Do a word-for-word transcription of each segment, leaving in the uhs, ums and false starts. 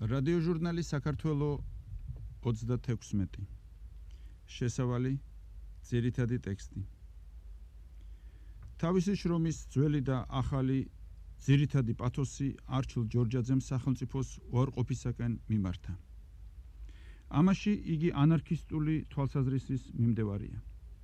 რადიოჟურნალი საქართველო ოცდათექვსმეტი. შესავალი ძირითადი ტექსტი. თავისი შრომის ძველი და ახალი ძირითადი პათოსი არჩილ ჯორჯაძემ სახელმწიფოს უარყოფისაკენ მიმართა. ამაში იგი ანარქისტული თვალსაზრისის მიმდევარია.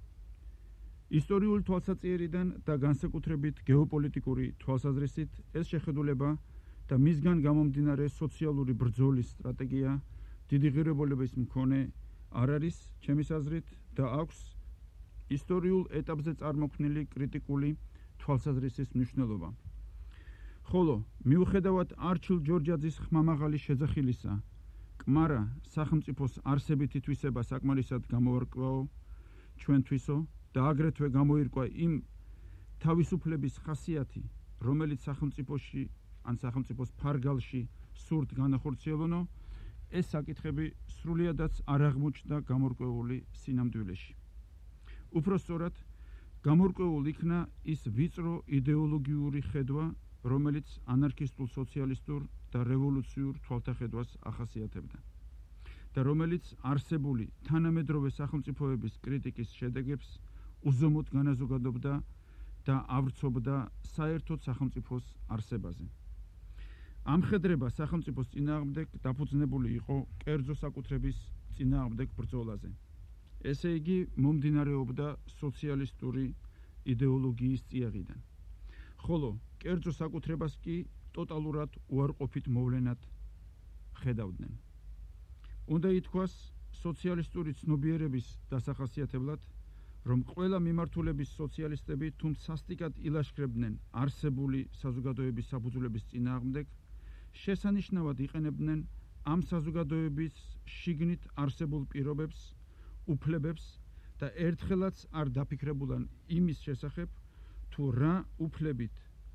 ისტორიული თვალსაჩინარიდან და განსაკუთრებით გეოპოლიტიკური თვალსაზრისით ეს შეხედულება და მისგან გამომდინარე სოციალური ბრძოლის სტრატეგია დიდი ღირებულების მქონე არ არის ჩემის აზრით და აქვს ისტორიულ ეტაპზე წარმოქმნილი კრიტიკული თვალსაზრისის მნიშვნელობა. ხოლო მიუხედავად არჩილ ჯორჯაძის ხმამაღალი შეძახილისა, კმარა სახელმწიფოს არსებითი თვისება საკმარისად გამოვარკვაო ჩვენთვისო და აგრეთვე გამოირკვა იმ თავისუფლების ხასიათი, რომელიც სახელმწიფოში ან სახელმწიფოს ფარგალში სურთ განახორციელონო, ეს საკითხები სრულიადაც არ აღმოჩნდა გამორკვეული სინამდვილეში. უფრო სწორად, გამორკვეულ იქნა ის ვიწრო იდეოლოგიური ხედვა, რომელიც ანარქისტულ სოციალისტურ და რევოლუციურ თვალთახედვას ახასიათებდა და რომელიც არსებული თანამედროვე სახელმწიფოების კრიტიკის შედეგებს უზომოდ განაზოგადებდა და ავრცობდა საერთოდ სახელმწიფოს არსებაზე. ამ ხედრება სახელმწიფოს წინააღმდეგ დაფუძნებული იყო კერძო საკუთრების წინააღმდეგ ბრძოლაზე. ესე იგი მომდინარეობდა სოციალისტური იდეოლოგიის წიაღიდან. ხოლო კერძო საკუთრებას კი ტოტალურად უარყოფით მოვლენად ხედავდნენ. უნდა ითქვას სოციალისტური ცნობიერების დასახასიათებლად, რომ ყველა მიმართულების სოციალისტები თუმცა სასტიკად ილაშქრებდნენ არსებული საზოგადოების საფუძვლების წინააღმდეგ, შესანიშნავად იყენებდნენ ამ საზოგადოების შიგნით არსებულ პირობებს, უფლებებს და ერთხელაც არ დაფიქრებულან იმის შესახებ, თუ რა უფლებით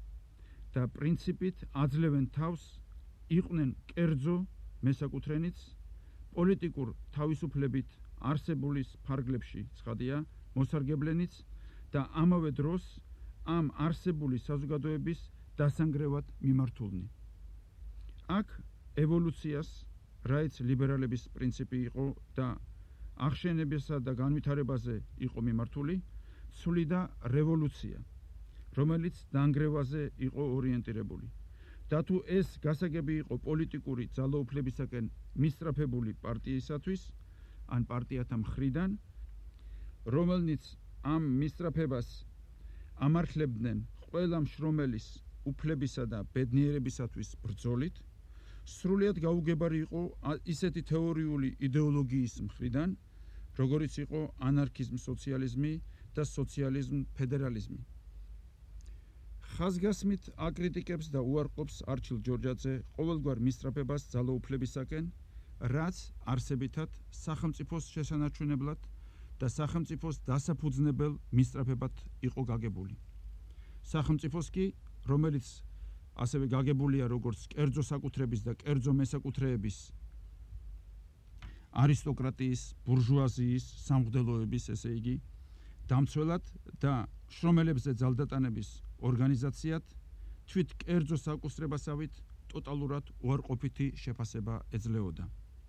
და პრინციპით აძლევენ თავს, იყვნენ კერძო მესაკუთრენიც, პოლიტიკურ თავისუფლებით არსებულის ფარგლებში ცხადია, მოსარგებლენიც და ამავე დროს ამ არსებული საზოგადოების დასანგრევად მიმართულნი. აქ ევოლუციას, რაიც ლიბერალების პრინციპი იყო და აღშენებისა და განვითარებაზე იყო მიმართული, ცვლიდა რევოლუცია, რომელიც დანგრევაზე იყო ორიენტირებული. და თუ ეს გასაგები იყო პოლიტიკური ძალაუფლებისაკენ მისწრაფებული პარტიისათვის, ან პარტიათა მხრიდან, რომელნიც ამ მისწრაფებას ამართლებდნენ ყველა მშრომელის უფლებისა და ბედნიერებისათვის ბრძოლით, სრულიად გაუგებარი იყო ისეთი თეორიული იდეოლოგიის მხრიდან, როგორიც იყო ანარქიზმ, სოციალიზმი და სოციალიზმ ფედერალიზმი. ხაზგასმით აკრიტიკებს და უარყოფს არჩილ ჯორჯაძე ყოველგვარ მისწრაფებას ძალაუფლებისაკენ, რაც არსებითად სახელმწიფოს შესანარჩუნებლად და სახელმწიფოს დასაფუძნებელ მისწრაფებად იყო გაგებული. სახელმწიფოს კი, რომელიც ასევე გაგებულია როგორც კერძო საკუთრების და კერძო მესაკუთრეების, არისტოკრატიის, ბურჟუაზიის, სამღვდელოების, ესე იგი, დამცველად და შრომელებზე ძალდატანების ორგანიზაციად, თვით კერძო საკუთრებასავით ტოტალურად უარყოფითი შეფასება ეძლეოდა.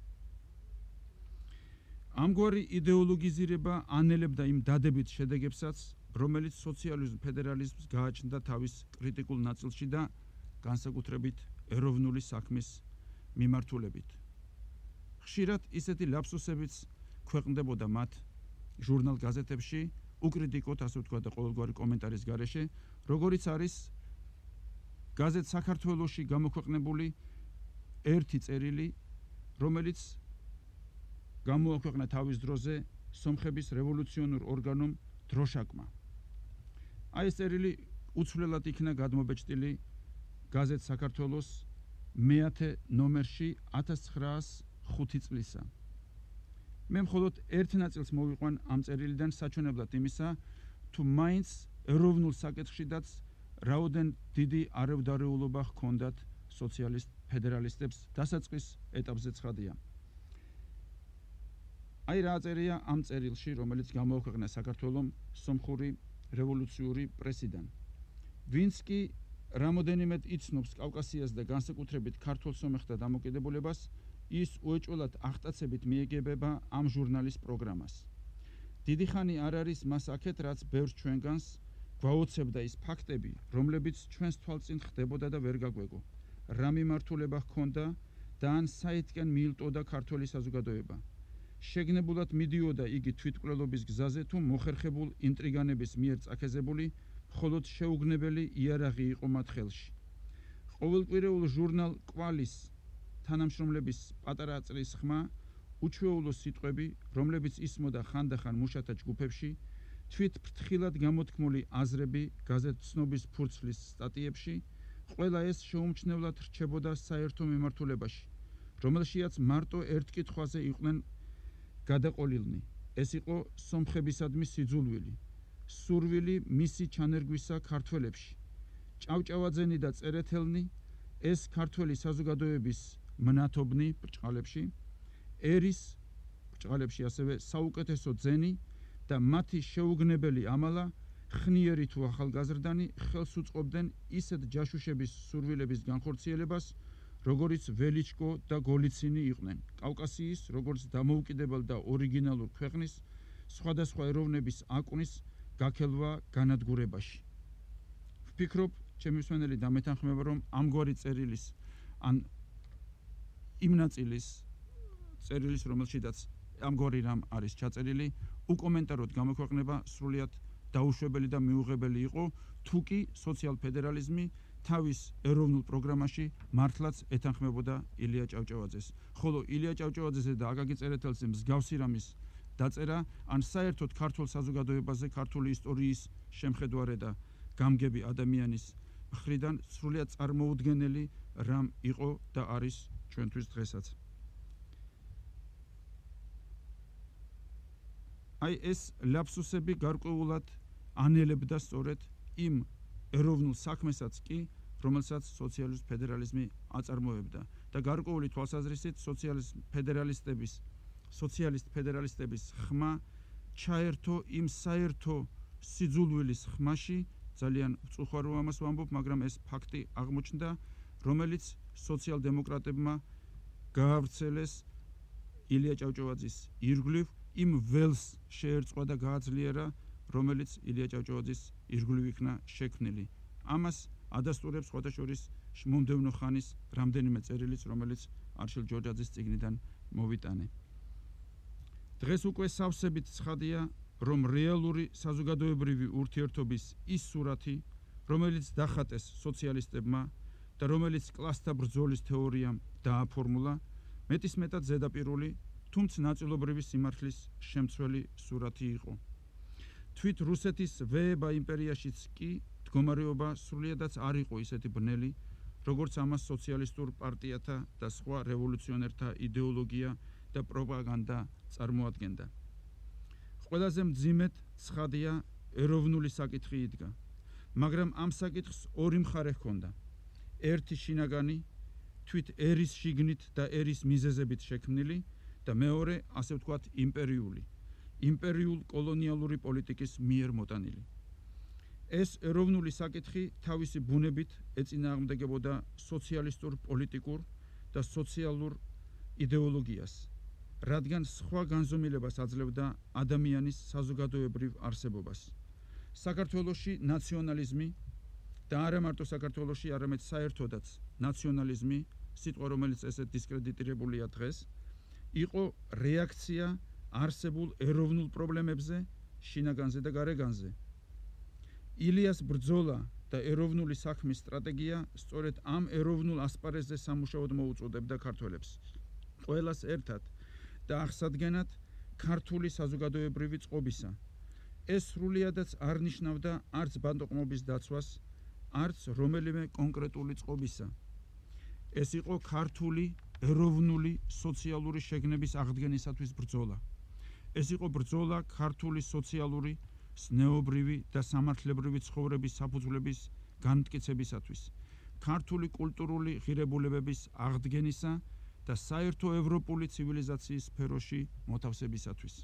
ამგვარი იდეოლოგიზირება ანელებდა იმ დადებით შედეგებსაც, რომელიც სოციალიზმ ფედერალიზმს გააჩნდა თავის კრიტიკულ ნაწილში და განსაკუთრებით ეროვნული საქმის მიმართულებით. ხშირად ისეთი ლაფსუსებიც ქვეყნდებოდა მათ ჟურნალ გაზეთებში, უკრიტიკოთ, ასე ვთქვა და ყოველგვარი კომენტარის გარეშე, როგორიც არის გაზეთ საქართველოში გამოქვეყნებული ერთი წერილი, რომელიც გამოაქვეყნა თავის დროზე სომხების რევოლუციონურ ორგანომ დროშაკმა. აი ეს წერილი უცვლელად იქნა გადმობეჭდილი გაზეთ საქართველოს მეათე ნომერში ათას ცხრაას ხუთი წლისა. მე მხოლოდ ერთ ნაწილს მოვიყვან ამ წერილიდან საჩვენებლად იმისა, თუ მაინც ეროვნულ საკითხშიდაც რაოდენ დიდი არევდარეულობა ჰქონდათ სოციალისტ ფედერალისტებს დასაწყის ეტაპზე ცხადია. აი რა წერია ამ წერილში, რომელიც გამოაქვეყნა საქართველომ სომხური რევოლუციური პრესიდან. ვინც კი რამოდენიმედ იცნობს კავკასიას და განსაკუთრებით ქართულ სომეხთა დამოკიდებულებას, ის უეჭველად აღტაცებით მიეგებება ამ ჟურნალის პროგრამას. დიდი ხანი არ არის მას აქეთ, რაც ბევრს ჩვენგანს გვაოცებდა ის ფაქტები, რომლებიც ჩვენს თვალწინ ხდებოდა და ვერ გაგვეგო. რა მიმართულება ჰქონდა და ან საითკენ მიილტოდა ქართველი საზოგადოება. შეგნებულად მიდიოდა იგი თვითმკვლელობის გზაზე თუ მოხერხებულ ინტრიგანების მიერ წაქეზებული, მხოლოდ შეუგნებელი იარაღი იყო მათ ხელში. ყოველკვირეულ ჟურნალ კვალის თანამშრომლების პატარა წრის ხმა, უჩვეულო სიტყვები, რომლებიც ისმოდა ხანდახან მუშათა ჯგუფებში, თვით ფრთხილად გამოთქმული აზრები გაზეთ ცნობის ფურცლის სტატიებში, ყველა ეს შეუმჩნევლად რჩებოდა საერთო მიმართულებაში, რომელშიაც მარტო ერთ კითხვაზე იყვნენ გადაყოლილნი. ეს იყო სომხებისადმი სიძულვილი, სურვილი მისი ჩანერგვისა ქართველებში. ჭავჭავაძენი და წერეთელნი, ეს ქართველი საზოგადოების მნათობნი ბრჭყალებში, ერის ბრჭყალებში ასევე საუკეთესო ძენი და მათი შეუგნებელი ამალა, ხნიერი თუ ახალგაზრდანი, ხელს უწყობდნენ ისეთ ჯაშუშების სურვილების განხორციელებას, როგორიც ველიჩკო და გოლიცინი იყვნენ. კავკასიის, როგორც დამოუკიდებელ და ორიგინალურ ქვეყნის, სხვადასხვა ეროვნების აკუნის გაქელვა განადგურებაში. ვფიქრობ, ჩემი მსმენელი დამეთანხმება, რომ ამგვარი წერილის ან იმ ნაწილის წერილის, რომელშიც ამგვარი რამ არის ჩაწერილი, უკომენტაროდ გამოქვეყნება სრულიად დაუშვებელი და მიუღებელი იყო, თუ კი სოციალ-ფედერალიზმი თავის ეროვნულ პროგრამაში მართლაც ეთანხმებოდა ილია ჭავჭავაძეს. ხოლო ილია ჭავჭავაძესა და აკაკი წერეთელზე მსგავსი რამის დაწერა, ან საერთოდ ქართულ საზოგადოებაზე ქართული ისტორიის შემხედვარე და გამგები ადამიანის მხრიდან სრულიად წარმოუდგენელი რამ იყო და არის ჩვენთვის დღესაც. აი ეს ლაფსუსები გარკვეულად ანელებდა სწორედ იმ ეროვნულ საქმესაც კი, რომელსაც სოციალისტ ფედერალიზმი აწარმოებდა და გარკვეული თვალსაზრისით სოციალისტ ფედერალისტების სოციალისტ ფედერალისტების ხმა ჩაერთო იმ საერთო სიძულვილის ხმაში, ძალიან ვწუხარ რომ ამას ვამბობ, მაგრამ ეს ფაქტი აღმოჩნდა, რომელიც სოციალ-დემოკრატებმა გაავრცელეს ილია ჭავჭავაძის ირგვლივ, იმ ველს შეერწყვა და გააძლიერა, რომელიც ილია ჭავჭავაძის ირგვლივ იქნა შექმნილი. ამას ადასტურებს სხვათა შორის მომდევნო ხანის რამდენიმე წერილიც, რომელიც არშილ ჯორჯაძის წიგნიდან მოვიტანე. დღეს უკვე სავსებით ცხადია, რომ რეალური საზოგადოებრივი ურთიერთობის ის სურათი, რომელიც დახატეს სოციალისტებმა და რომელიც კლასთა ბრძოლის თეორიამ დააფორმულა, მეტისმეტად ზედაპირული, თუმცა ნაწილობრივი სიმართლის შემცველი სურათი იყო. თვით რუსეთის ვეება იმპერიაშიც კი მდგომარეობა სრულიადაც არ იყო ისეთი ბნელი, როგორც ამას სოციალისტურ პარტიათა და სხვა რევოლუციონერთა იდეოლოგია და პროპაგანდა წარმოადგენდა. ყველაზე მძიმედ ცხადია ეროვნული საკითხი იდგა, მაგრამ ამ საკითხს ორი მხარე ჰქონდა. ერთი შინაგანი, თვით ერის შიგნით და ერის მიზეზებით შექმნილი და მეორე, ასე ვთქვათ, იმპერიული, იმპერიულ კოლონიალური პოლიტიკის მიერ მოტანილი. ეს ეროვნული საკითხი თავისი ბუნებით ეწინააღმდეგებოდა სოციალისტურ პოლიტიკურ და სოციალურ იდეოლოგიას, რადგან სხვა განზომილებას აძლევდა ადამიანის საზოგადოებრივ არსებობას. საქართველოში ნაციონალიზმი და არა მარტო საქართველოში, არამედ საერთოდაც ნაციონალიზმი, სიტყვა რომელიც ესე დისკრედიტირებულია დღეს, იყო რეაქცია არსებულ ეროვნულ პრობლემებზე, შინაგანზე და გარეგანზე. ილიას ბრძოლა და ეროვნული საქმის სტრატეგია სწორედ ამ ეროვნულ ასპარეზზე სამუშაოდ მოუწოდებდა ქართველებს. ყველას ერთად და აღსადგენად ქართული საზოგადოებრივი წყობისა. ეს სრულიადაც არ ნიშნავდა არც ბატონყმობის დაცვას, არც რომელიმე კონკრეტული წყობისა. ეს იყო ქართული ეროვნული სოციალური შეგნების აღდგენისათვის ბრძოლა. ეს იყო ბრძოლა ქართული სოციალური, ზნეობრივი და სამართლებრივი ცხოვრების საფუძვლების განმტკიცებისათვის, ქართული კულტურული ღირებულებების აღდგენისა და საერთო ევროპული ცივილიზაციის სფეროში მოთავსებისათვის.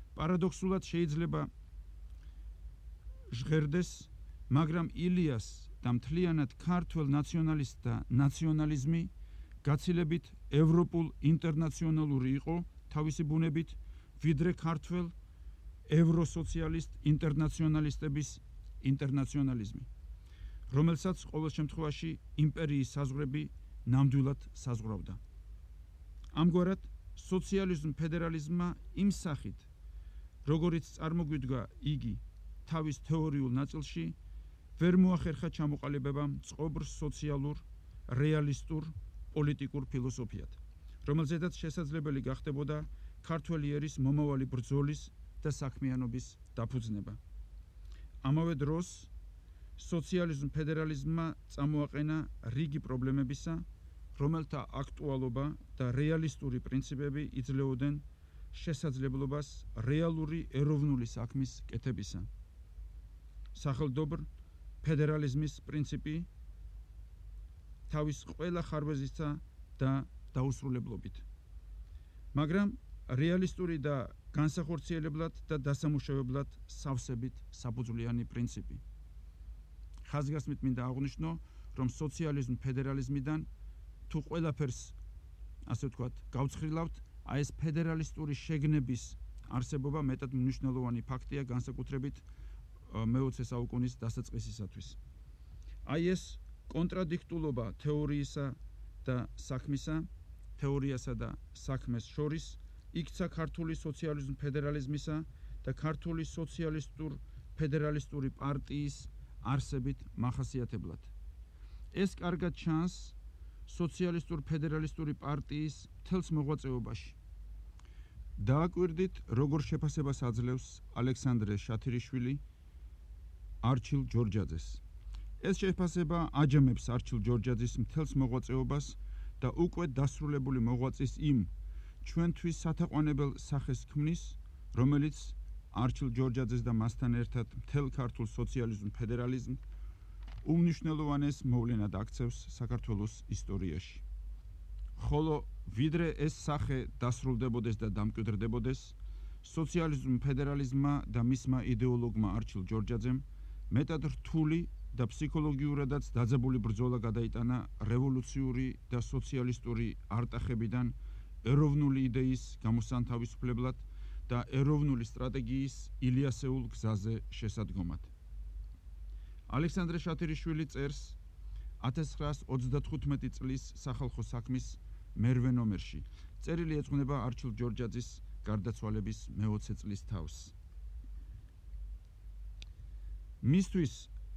პარადოქსულად შეიძლება ჟღერდეს, მაგრამ ილიას და მთლიანად ქართულ ნაციონალისტთა ნაციონალიზმი გაცილებით ევროპულ ინტერნაციონალური იყო თავისი ბუნებით, ვიდრე ქართულ ევროსოციალისტ ინტერნაციონალისტების ინტერნაციონალიზმი, რომელსაც ყოველ შემთხვევაში იმპერიის საზღვრები ნამდვილად საზღვრავდა. ამგვარად, სოციალიზმ ფედერალიზმმა იმ სახით, როგორიც წარმოგვიდგა იგი თავის თეორიულ ნაწილში, ვერ მოახერხა ჩამოყალიბებამ წყობრ სოციალურ, რეალისტურ, პოლიტიკურ ფილოსოფიად, რომელზედაც შესაძლებელი გახდებოდა ქართველი ერის მომავალი ბრძოლის და საქმიანობის დაფუძნება. ამავე დროს, სოციალიზმ ფედერალიზმმა წამოაყენა რიგი პრობლემებისა, რომელთა აქტუალობა და რეალისტური პრინციპები იძლეოდნენ შესაძლებლობას რეალური ეროვნული საქმის კეთებისა. სახელდობრ ფედერალიზმის პრინციპი თავის ყველა ხარვეზისა და დაუსრულებლობით. მაგრამ რეალისტური და განსახორციელებლად და დასამუშავებლად სავსებით საფუძვლიანი პრინციპი. ხაზგასმით მინდა აღვნიშნო, რომ სოციალიზმ ფედერალიზმიდან თუ ყველაფერს, ასე ვთქვათ, გავცხრილავთ, აი ეს ფედერალისტური შეგნების არსებობა მეტად მნიშვნელოვანი ფაქტია განსაკუთრებით მეოცე საუკუნის დასაწყისისათვის. აი ეს კონტრადიქტულობა თეორიისა და საქმისა, თეორიასა და საქმეს შორის იქცა ქართული სოციალიზმ ფედერალიზმისა და ქართული სოციალისტურ ფედერალისტური პარტიის არსებით მახასიათებლად. ეს კარგად ჩანს სოციალისტურ ფედერალისტური პარტიის მთელს მოღვაწეობაში. დააკვირდით, როგორ შეფასებას აძლევს ალექსანდრე შათირიშვილი არჩილ ჯორჯაძეს. ეს შეფასება აჯამებს არჩილ ჯორჯაძის მთელს მოღვაწეობას და უკვე დასრულებული მოღვაწის იმ ჩვენთვის სათაყვანებელ სახეს ქმნის, რომელიც არჩილ ჯორჯაძეს და მასთან ერთად მთელ ქართულ სოციალიზმ ფედერალიზმ უმნიშვნელოვანეს მოვლენად აქცევს საქართველოს ისტორიაში. ხოლო ვიდრე ეს სახე დასრულდებოდეს და დამკვიდრდებოდეს, სოციალიზმ ფედერალიზმმა და მისმა იდეოლოგმა არჩილ ჯორჯაძემ მეტად რთული და ფსიქოლოგიურადაც დაძაბული ბრძოლა გადაიტანა რევოლუციური და სოციალისტური არტახებიდან ეროვნული იდეის გამოსანთავისუფლებლად და ეროვნული სტრატეგიის ილიასეულ გზაზე შესადგომად. ალექსანდრე შათირიშვილი წერს ათას ცხრაას ოცდათხუთმეტი წლის სახალხო საქმის მერვე ნომერში. წერილი ეძღვნება არჩილ ჯორჯაძის გარდაცვალების მეოცე წლის თავს. მისთვის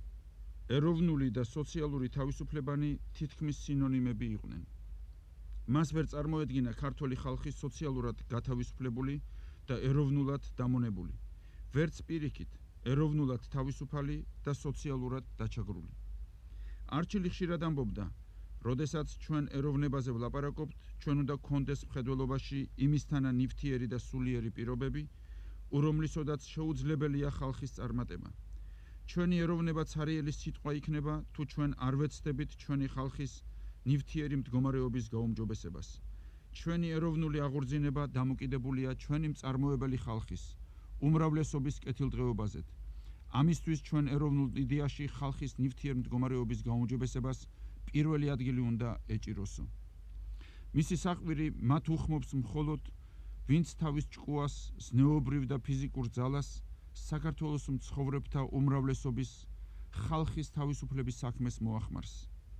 ეროვნული და სოციალური თავისუფლებანი თითქმის სინონიმები იყვნენ. მას ვერ წარმოედგინა ქართველი ხალხი სოციალურად გათავისუფლებული და ეროვნულად დამონებული, ვერც პირიქით, ეროვნულად თავისუფალი და სოციალურად დაჩაგრული. არჩილი ხშირად ამბობდა, როდესაც ჩვენ ეროვნებაზე ვლაპარაკობთ, ჩვენ უნდა გქონდეს მხედველობაში იმისთანა ნივთიერი და სულიერი პირობები, რომლისოდაც შეუძლებელია ხალხის წარმატება. ჩვენი ეროვნება ცარიელი სიტყვა იქნება, თუ ჩვენ არ ვეცდებით ჩვენი ხალხის ნივთიერი მდგომარეობის გაუმჯობესებას. ჩვენი ეროვნული აღორძინება დამოკიდებულია ჩვენი მწარმოებელი ხალხის უმრავლესობის კეთილდღეობაზე. ამისთვის ჩვენ ეროვნულ იდეაში ხალხის ნივთიერ მდგომარეობის გაუმჯობესებას პირველი ადგილი უნდა ეჭიროსო. მისი საყვირი მათ უხმობს მხოლოდ, ვინც თავის ჭკუას, ზნეობრივ და ფიზიკურ ძალას საქართველოს მცხოვრებთა უმრავლესობის ხალხის თავისუფლების საქმეს მოახმარს.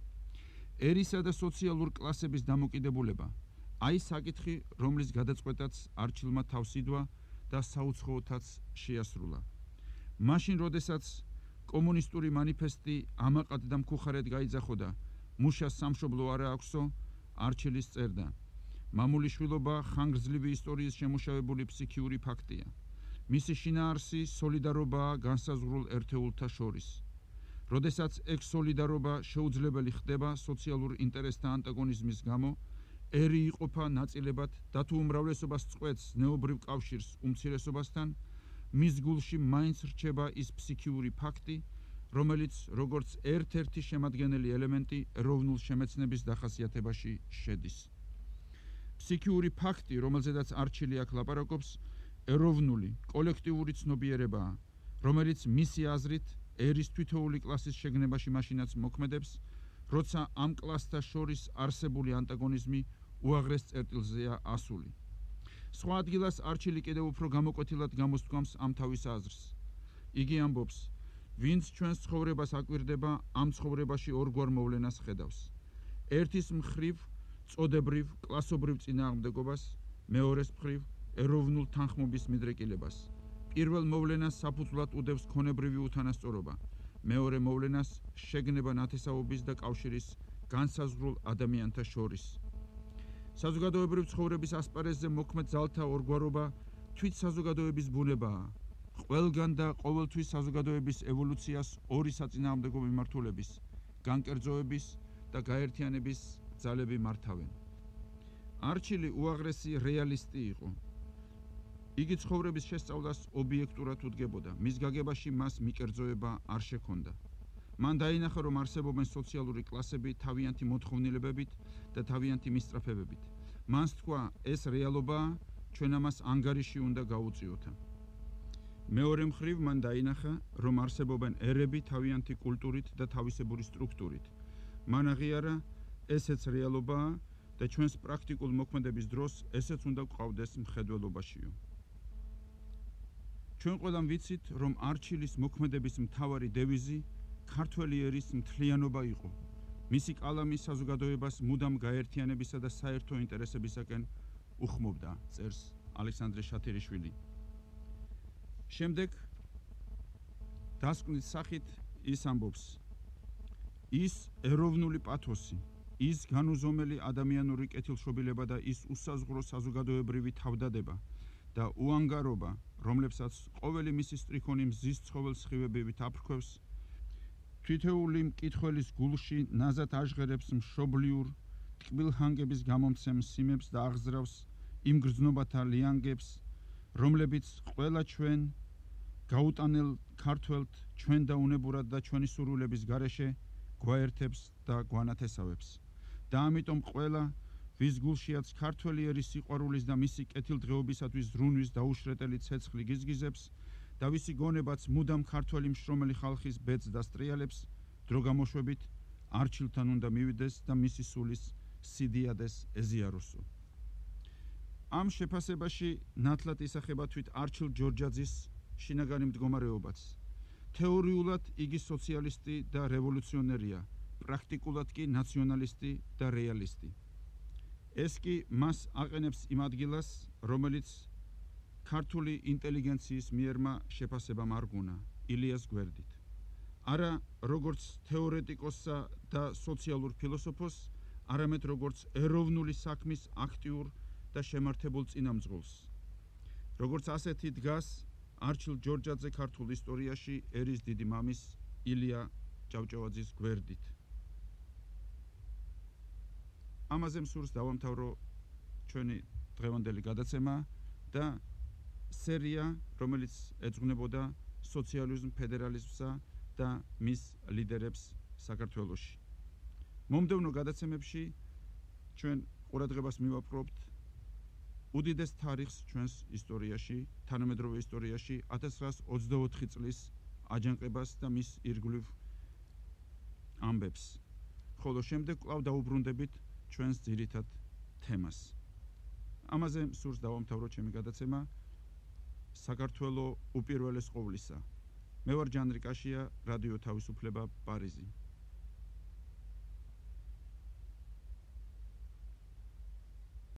ერისა და სოციალურ კლასების დამოკიდებულება, აი საკითხი, რომლის გადაწყვეტაც არჩილმა თავს იდვა და საუცხოოთაც შეასრულა. მაშინ, როდესაც კომუნისტური მანიფესტი ამაყად და მქუხარედ გაიძახოდა, მუშას სამშობლო არა აქვსო, არჩილის წერდა. მამულიშვილობა ხანგრძლივი ისტორიის შემუშავებული ფსიქიური ფაქტია. მისი შინაარსი სოლიდარობაა განსაზღვრულ ერთეულთა შორის. როდესაც ეგ სოლიდარობა შეუძლებელი ხდება სოციალურ ინტერესთა ანტაგონიზმის გამო, ერი იყოფა ნაწილებად და თუ უმრავლესობას წყვეტს ზნეობრივ კავშირს უმცირესობასთან, მის გულში მაინც რჩება ის ფსიქიური ფაქტი, რომელიც როგორც ერთ-ერთი შემადგენელი ელემენტი ეროვნულ შემეცნების დახასიათებაში შედის. ფსიქიური ფაქტი, რომელზედაც არჩილი აქ ლაპარაკობს, ეროვნული, კოლექტიური ცნობიერებაა, რომელიც მისი აზრით ერის თითოეული კლასის შეგნებაში მაშინაც მოქმედებს, როცა ამ კლასთა შორის არსებული ანტაგონიზმი უაღრეს წერტილზეა ასული. სხვა ადგილას არჩილი კიდევ უფრო გამოკვეთილად გამოსთქვამს ამ თავის აზრს. იგი ამბობს, ვინც ჩვენს ცხოვრებას აკვირდება, ამ ცხოვრებაში ორგვარ მოვლენას ხედავს. ერთის მხრივ წოდებრივ, კლასობრივ წინააღმდეგობას, მეორეს მხრივ ეროვნულ თანხმობის მიდრეკილებას. პირველ მოვლენას საფუძვლად უდევს ქონებრივი უთანასწორობა, მეორე მოვლენას შეგნება ნათესაობის და კავშირის განსაზღვრულ ადამიანთა შორის. საზოგადოებრივ ცხოვრების ასპარეზზე მოქმედ ძალთა ორგვარობა თვით საზოგადოების ბუნებაა. ყველგან და ყოველთვის საზოგადოების ევოლუციას ორი საწინააღმდეგო მიმართულების, განკერძოების და გაერთიანების ძალები მართავენ. არჩილი უაღრესი რეალისტი იყო. იგი ცხოვრების შესწავლას ობიექტურად უდგებოდა, მის გაგებაში მას მიკერძოება არ შექონდა. მან დაინახა, რომ არსებობენ სოციალური კლასები თავიანთი მოთხოვნილებებით და თავიანთი მისწრაფებებით. მან თქვა, ეს რეალობაა, ჩვენ ამას ანგარიში უნდა გაუწიოთა. მეორე მხრივ მან დაინახა, რომ არსებობენ ერები თავიანთი კულტურით და თავისებური სტრუქტურით. მან აღიარა, ესეც რეალობაა და ჩვენს პრაქტიკულ მოქმედების დროს ესეც უნდა გვყავდეს მხედველობაშიო. ჩვენ ყველამ ვიცით, რომ არჩილის მოქმედების მთავარი დევიზი ქართველი ერის მთლიანობა იყო. მისი კალამი საზოგადოებას მუდამ გაერთიანებისა და საერთო ინტერესებისაკენ უხმობდა, წერს ალექსანდრე შათერიშვილი. შემდეგ დასკვნის სახით ის ამბობს, ის ეროვნული პათოსი, ის განუზომელი ადამიანური კეთილშობილება და ის უსაზღვრო საზოგადოებრივი თავდადება და უანგარობა, რომლებსაც ყოველი მისი სტრიქონი მზის ცხოველ სხივებივით აფრქვევს, თითოეული მკითხველის გულში ნაზად აჟღერებს მშობლიურ ტკბილჰანგების გამომცემ სიმებს და აღზრავს იმ გრძნობათა ლიანგებს, რომლებიც ყველა ჩვენ გაუტანელ ქართველთ ჩვენ და უნებურად და ჩვენი სურვილების გარეშე გვაერთებს და გვანათესავებს. და ამიტომ ყველა, ვის გულშიაც ქართველი ერის სიყვარულის და მისი კეთილდღეობისათვის ზრუნვის დაუშრეტელი ცეცხლი გიზგიზებს და ვისი გონებაც მუდამ ქართველი მშრომელი ხალხის ბედს დასტრიალებს, დრო გამოშვებით არჩილთან უნდა მივიდეს და მისი სულის სიდიადეს ეზიაროსო. ამ შეფასებაში ნათლად ისახება თვით არჩილ ჯორჯაძის შინაგანი მდგომარეობაც. თეორიულად იგი სოციალისტი და რევოლუციონერია, პრაქტიკულად კი ნაციონალისტი და რეალისტი. ეს კი მას აყენებს იმ ადგილას, რომელიც ქართული ინტელიგენციის მიერმა შეფასებამ არგუნა, ილიას გვერდით. არა როგორც თეორეტიკოსსა და სოციალურ ფილოსოფოსს, არამედ როგორც ეროვნული საქმის აქტიურ და შემართებულ წინამძღოლს. როგორც ასეთი დგას არჩილ ჯორჯაძე ქართულ ისტორიაში ერის დიდი მამის ილია ჭავჭავაძის გვერდით. ამაზე მსურს დავამთავრო ჩვენი დღევანდელი გადაცემა და სერია, რომელიც ეძღვნებოდა სოციალიზმ, ფედერალიზმსა და მის ლიდერებს საქართველოში. მომდევნო გადაცემებში ჩვენ ყურადღებას მივაპყრობთ უდიდეს თარიღს ჩვენს ისტორიაში, თანამედროვე ისტორიაში ათას ცხრაას ოცდაოთხი წლის აჯანყებას და მის ირგვლივ ამბებს. ხოლო შემდეგ კვლავ დაუბრუნდებით ჩვენს ძირითად თემას. ამაზე მსურს დავამთავრო ჩემი გადაცემა საქართველო უპირველეს ყოვლისა. მე ვარ ჯანრი კაშია, რადიო თავისუფლება, პარიზი.